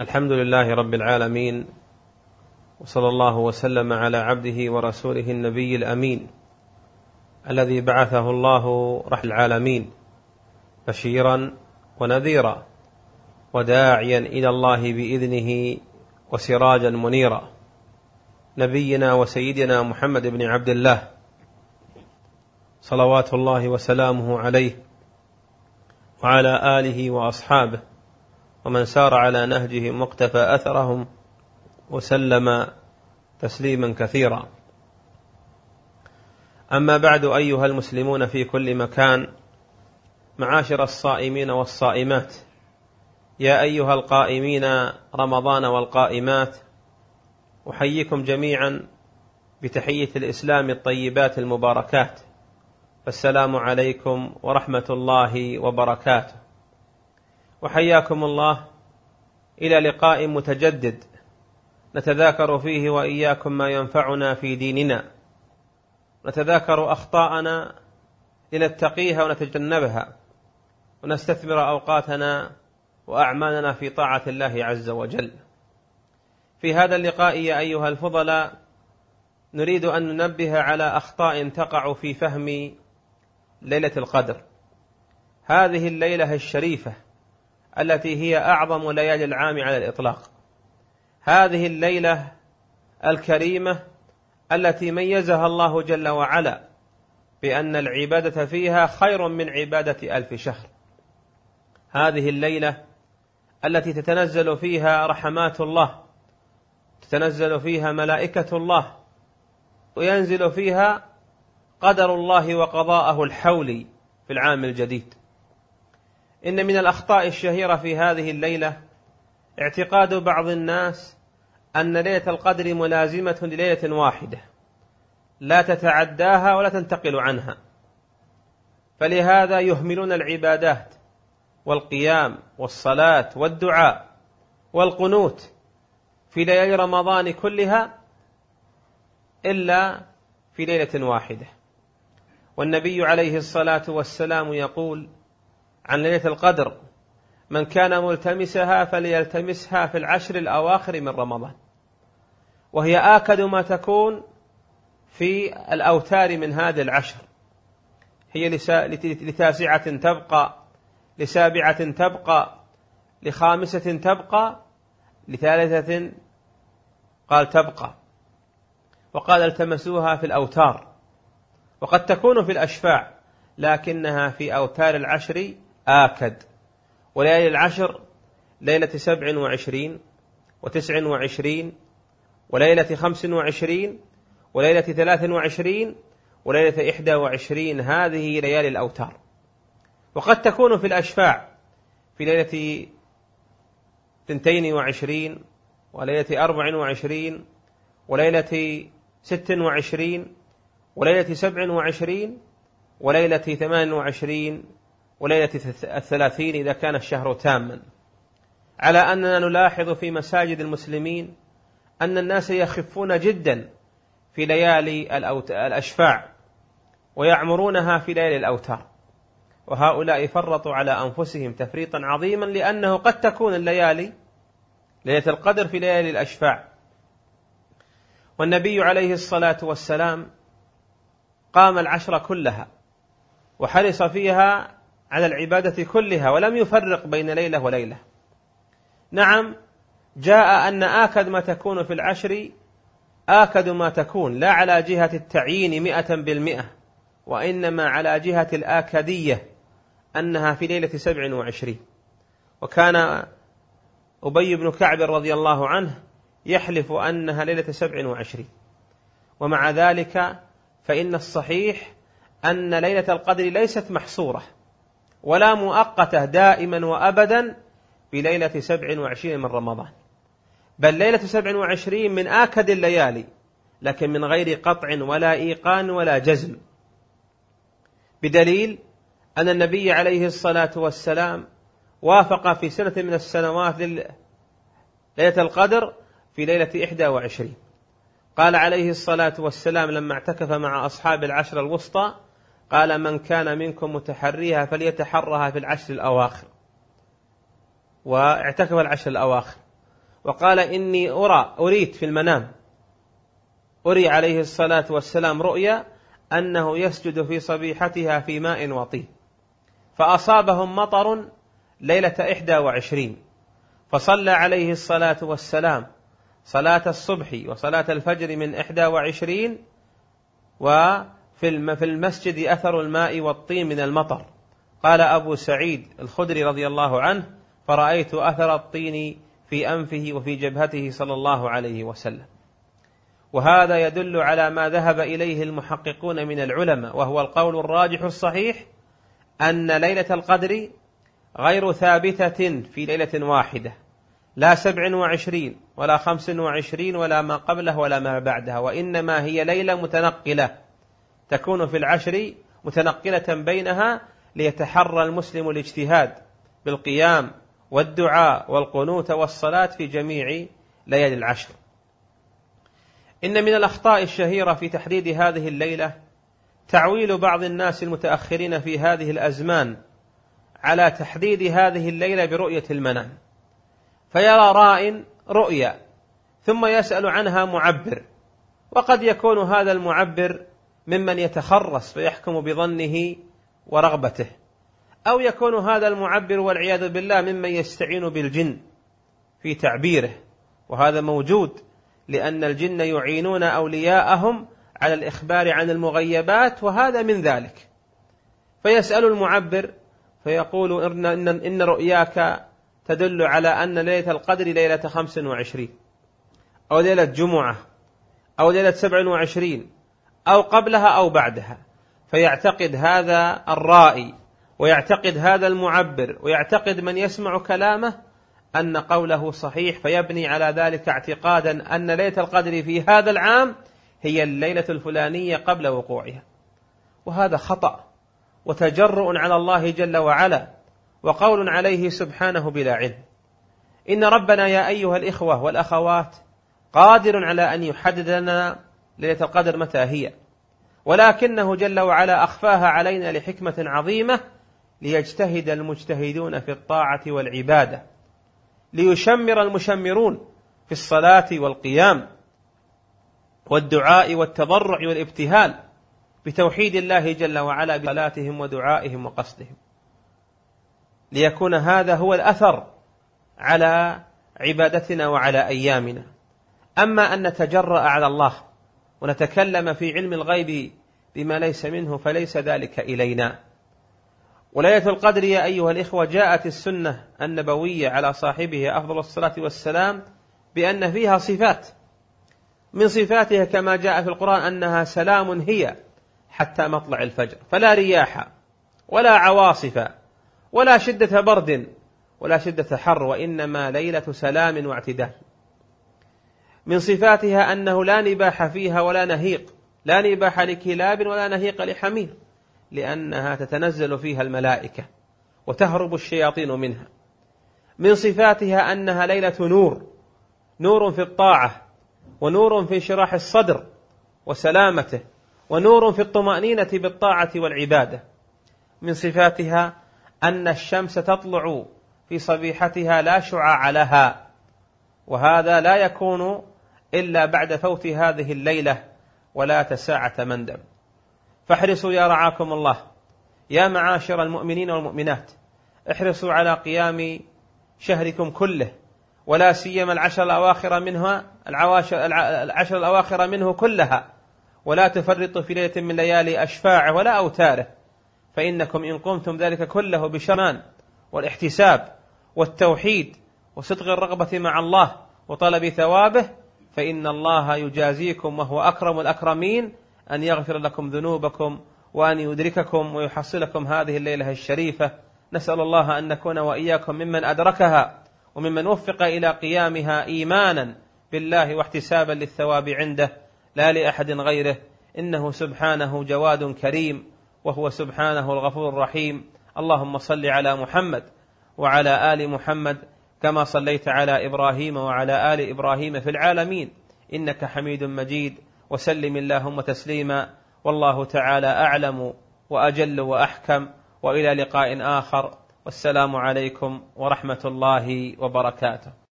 الحمد لله رب العالمين، وصلى الله وسلم على عبده ورسوله النبي الأمين الذي بعثه الله رحمة العالمين بشيرا ونذيرا وداعيا إلى الله بإذنه وسراجا منيرا، نبينا وسيدنا محمد بن عبد الله صلوات الله وسلامه عليه وعلى آله وأصحابه ومن سار على نهجهم واقتفى أثرهم وسلم تسليما كثيرا. أما بعد، أيها المسلمون في كل مكان، معاشر الصائمين والصائمات، يا أيها القائمين رمضان والقائمات، أحييكم جميعا بتحية الإسلام الطيبات المباركات، فالسلام عليكم ورحمة الله وبركاته، وحياكم الله إلى لقاء متجدد نتذاكر فيه وإياكم ما ينفعنا في ديننا، نتذاكر أخطاءنا لنتقيها ونتجنبها، ونستثمر أوقاتنا وأعمالنا في طاعة الله عز وجل. في هذا اللقاء يا أيها الفضلاء، نريد أن ننبه على أخطاء تقع في فهم ليلة القدر، هذه الليلة الشريفة التي هي أعظم ليالي العام على الإطلاق، هذه الليلة الكريمة التي ميزها الله جل وعلا بأن العبادة فيها خير من عبادة 1000 شهر، هذه الليلة التي تتنزل فيها رحمات الله، تتنزل فيها ملائكة الله، وينزل فيها قدر الله وقضاءه الحولي في العام الجديد. إن من الأخطاء الشهيرة في هذه الليلة اعتقاد بعض الناس أن ليلة القدر ملازمة لليلة واحدة لا تتعداها ولا تنتقل عنها، فلهذا يهملون العبادات والقيام والصلاة والدعاء والقنوت في ليالي رمضان كلها إلا في ليلة واحدة. والنبي عليه الصلاة والسلام يقول عن ليلة القدر: من كان ملتمسها فليلتمسها في العشر الأواخر من رمضان، وهي آكد ما تكون في الأوتار من هذه العشر، هي لتاسعة تبقى، لسابعة تبقى، لخامسة تبقى، لثالثة قال تبقى، وقال التمسوها في الأوتار، وقد تكون في الأشفاع، لكنها في أوتار العشر آكد. وليالي العشر ليلة 27 و29 وليلة 25 وليلة 23 وليلة 21، هذه ليالي الأوتار. وقد تكون في الأشفاع في ليلة 22 وليلة 24 وليلة 26 وليلة 27 وليلة 28 وليلة 30 إذا كان الشهر تاما. على أننا نلاحظ في مساجد المسلمين أن الناس يخفون جدا في ليالي الأشفاع ويعمرونها في ليالي الأوتار، وهؤلاء فرطوا على أنفسهم تفريطا عظيما، لأنه قد تكون ليلة القدر في ليالي الأشفاع. والنبي عليه الصلاة والسلام قام العشر كلها وحرص فيها على العبادة كلها ولم يفرق بين ليلة وليلة. نعم، جاء أن آكد ما تكون في العشر آكد ما تكون، لا على جهة التعيين 100%، وإنما على جهة الآكدية أنها في ليلة 27. وكان أبي بن كعب رضي الله عنه يحلف أنها ليلة 27، ومع ذلك فإن الصحيح أن ليلة القدر ليست محصورة ولا مؤقتة دائما وأبدا في ليلة 27 من رمضان، بل ليلة 27 من آكد الليالي، لكن من غير قطع ولا إيقان ولا جزم، بدليل أن النبي عليه الصلاة والسلام وافق في سنة من السنوات ليلة القدر في ليلة 21. قال عليه الصلاة والسلام لما اعتكف مع أصحاب العشر الوسطى: قال: من كان منكم متحريها فليتحرها في العشر الأواخر. واعتكف العشر الأواخر. وقال إني أريت في المنام، أري عليه الصلاة والسلام رؤيا أنه يسجد في صبيحتها في ماء وطين، فأصابهم مطر ليلة 21، فصلى عليه الصلاة والسلام صلاة الصبح وصلاة الفجر من 21، وفي المسجد أثر الماء والطين من المطر. قال أبو سعيد الخدري رضي الله عنه: فرأيت أثر الطين في أنفه وفي جبهته صلى الله عليه وسلم. وهذا يدل على ما ذهب إليه المحققون من العلماء، وهو القول الراجح الصحيح، أن ليلة القدر غير ثابتة في ليلة واحدة، لا 27 ولا 25 ولا ما قبله ولا ما بعدها، وإنما هي ليلة متنقلة تكون في العشر متنقلة بينها، ليتحرى المسلم الاجتهاد بالقيام والدعاء والقنوت والصلاة في جميع ليالي العشر. إن من الأخطاء الشهيرة في تحديد هذه الليلة تعويل بعض الناس المتأخرين في هذه الأزمان على تحديد هذه الليلة برؤية المنام، فيرى راء رؤيا ثم يسأل عنها معبر، وقد يكون هذا المعبر ممن يتخرص فيحكم بظنه ورغبته، أو يكون هذا المعبر والعياذ بالله ممن يستعين بالجن في تعبيره، وهذا موجود، لأن الجن يعينون أولياءهم على الإخبار عن المغيبات، وهذا من ذلك. فيسأل المعبر فيقول إن رؤياك تدل على أن ليلة القدر ليلة 25 أو ليلة جمعة أو ليلة 27 أو قبلها أو بعدها، فيعتقد هذا الرائي ويعتقد هذا المعبر ويعتقد من يسمع كلامه أن قوله صحيح، فيبني على ذلك اعتقادا أن ليلة القدر في هذا العام هي الليلة الفلانية قبل وقوعها، وهذا خطأ وتجرؤ على الله جل وعلا، وقول عليه سبحانه بلا علم. إن ربنا يا أيها الإخوة والأخوات قادر على أن يحدد لنا ليلة القدر متى هي، ولكنه جل وعلا أخفاها علينا لحكمة عظيمة، ليجتهد المجتهدون في الطاعة والعبادة، ليشمر المشمرون في الصلاة والقيام والدعاء والتضرع والابتهال بتوحيد الله جل وعلا بصلاتهم ودعائهم وقصدهم، ليكون هذا هو الأثر على عبادتنا وعلى أيامنا. أما أن نتجرأ على الله ونتكلم في علم الغيب بما ليس منه فليس ذلك إلينا. وليلة القدر يا أيها الإخوة جاءت السنة النبوية على صاحبها أفضل الصلاة والسلام بأن فيها صفات، من صفاتها كما جاء في القرآن أنها سلام هي حتى مطلع الفجر، فلا رياح ولا عواصف ولا شدة برد ولا شدة حر، وإنما ليلة سلام واعتدال. من صفاتها أنه لا نباح فيها ولا نهيق، لا نباح لكلاب ولا نهيق لحمير، لأنها تتنزل فيها الملائكة وتهرب الشياطين منها. من صفاتها أنها ليلة نور، نور في الطاعة، ونور في شراح الصدر وسلامته، ونور في الطمأنينة بالطاعة والعبادة. من صفاتها أن الشمس تطلع في صبيحتها لا شعاع لها، وهذا لا يكون إلا بعد فوت هذه الليلة ولا تساعة مندم. فاحرصوا يا رعاكم الله يا معاشر المؤمنين والمؤمنات، احرصوا على قيام شهركم كله، ولا سيما العشر الأواخر منه كلها، ولا تفرطوا في ليلة من ليالي أشفاعه ولا أوتاره، فإنكم إن قمتم ذلك كله بشرمان والاحتساب والتوحيد وصدق الرغبة مع الله وطلب ثوابه، فإن الله يجازيكم وهو أكرم الأكرمين أن يغفر لكم ذنوبكم وأن يدرككم ويحصلكم هذه الليلة الشريفة. نسأل الله أن نكون وإياكم ممن أدركها وممن وفق إلى قيامها إيمانا بالله واحتسابا للثواب عنده لا لأحد غيره، إنه سبحانه جواد كريم، وهو سبحانه الغفور الرحيم. اللهم صل على محمد وعلى آل محمد كما صليت على إبراهيم وعلى آل إبراهيم في العالمين إنك حميد مجيد، وسلم اللهم تسليما، والله تعالى أعلم وأجل وأحكم، وإلى لقاء آخر، والسلام عليكم ورحمة الله وبركاته.